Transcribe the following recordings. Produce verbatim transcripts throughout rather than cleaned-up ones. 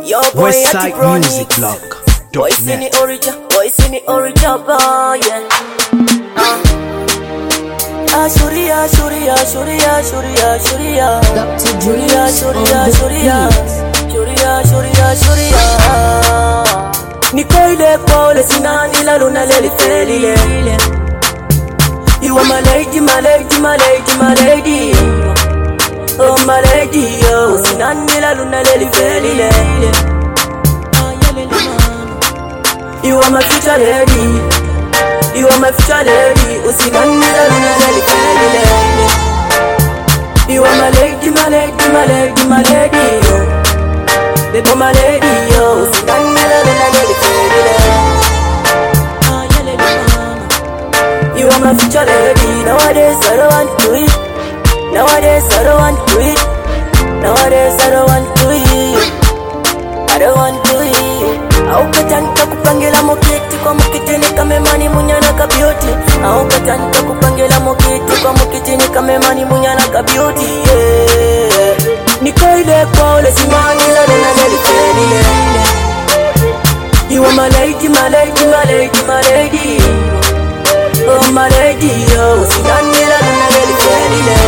Yo boy at the Westside Music Blog. Voice in the origin, voice in the origin, boy, yeah. Uh. Ah, Shuria, Shuria, Shuria, Shuria, Shuria. Doctor Shuria, Shuria, Shuria. Shuria, Shuria, Shuria. Niko ile pole sinani la luna leli felile. You are my lady, my lady, my lady, my lady. Oh my lady, oh sinani la luna leli felile. You are my future lady. You are my future lady. Usinani la luna leli felile. You are my lady, my lady, my lady, my lady. Oh. Baby, my lady, oh usinani la luna leli felile. You are my future lady. Nowadays I don't want to eat. Nowadays I don't want to eat. Nowadays I don't want to eat. I don't want to eat. Aukatanta kupangela mokiti kwa mokitini kame mani munyana ka beauty. Aukatanta kupangela mokiti kwa mokitini kame mani munyana ka beauty. Yeah. Niko ile kwa ule simani la luna leli felile. You are my lady, my lady, my lady, my lady. Oh my lady, oh sinani la luna leli felile.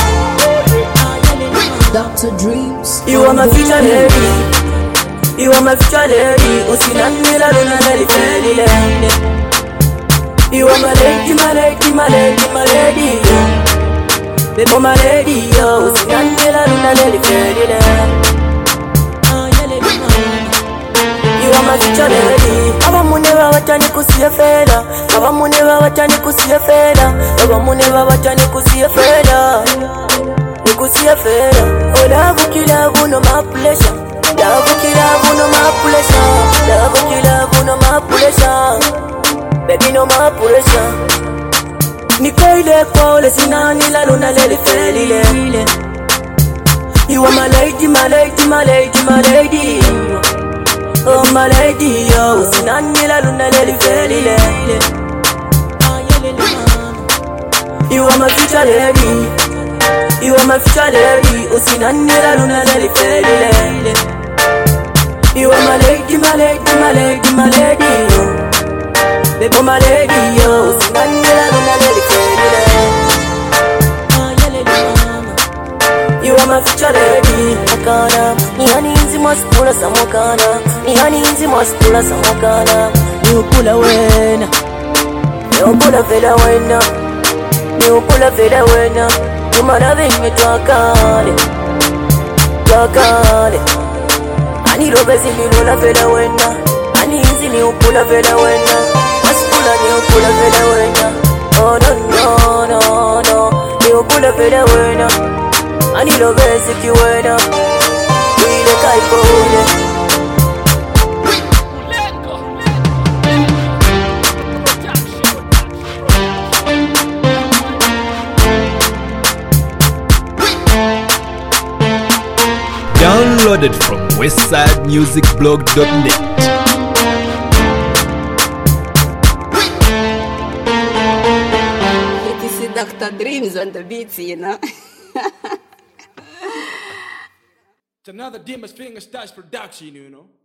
Doctor Dreams. You are my future lady. You are my future lady. Usinani la luna leli felile. You are my lady, my lady, my lady, my lady. Baby, my lady, oh usinani la luna leli felile. You are my future lady. Aba muneba watani kusiye fela. Aba muneba watani kusiye fela. Aba muneba watani kusiye fela. Nikusiye fela. Oh love kila buno my pleasure. Love kila buno my pleasure. Love kila buno my pleasure. Baby no my pleasure. Niko ile pole sinani la luna leli felile. You are my lady, my lady, my lady, my lady. Oh my lady, oh sinani la luna leli felile. You are my future lady. You are my future lady. Oh sinani la luna leli felile. You are my lady, my lady, my lady, my lady. Baby, my lady, oh sinani la luna leli felile. You are my future lady. Makana, ni hani inzi maspula sa makana. Ni hani inzi maspula sa makana. Ni upula wena. Ni upula vela wena. Ni upula vela wena. You mara venye twakale. Twakale. Ani robe zili lola vela wena. Ani inzi ni upula vela wena. Maspula ni upula vela wena. Oh no no no no. Ni upula vela wena. Ani lo besi kiwena. Wile kaipone. Downloaded from westside music blog dot net. It is Doctor Dreams on the beats, you know. It's another Dimas Finger Stars production, you know.